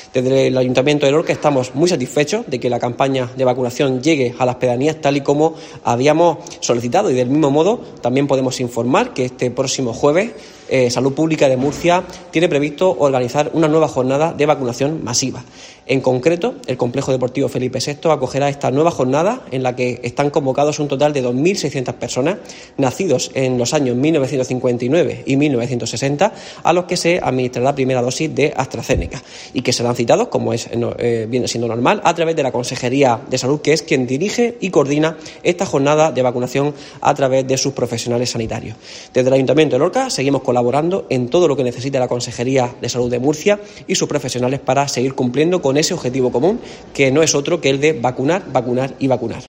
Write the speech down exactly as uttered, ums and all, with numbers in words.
Desde el Ayuntamiento de Lorca estamos muy satisfechos de que la campaña de vacunación llegue a las pedanías tal y como habíamos solicitado, y del mismo modo también podemos informar que este próximo jueves eh, Salud Pública de Murcia tiene previsto organizar una nueva jornada de vacunación masiva. En concreto, el Complejo Deportivo Felipe sexto acogerá esta nueva jornada en la que están convocados un total de dos mil seiscientas personas nacidos en los años mil novecientos cincuenta y nueve y mil novecientos sesenta, a los que se administrará la primera dosis de AstraZeneca y que serán citados, como es, eh, viene siendo normal, a través de la Consejería de Salud, que es quien dirige y coordina esta jornada de vacunación a través de sus profesionales sanitarios. Desde el Ayuntamiento de Lorca seguimos colaborando en todo lo que necesite la Consejería de Salud de Murcia y sus profesionales para seguir cumpliendo con ese objetivo común, que no es otro que el de vacunar, vacunar y vacunar.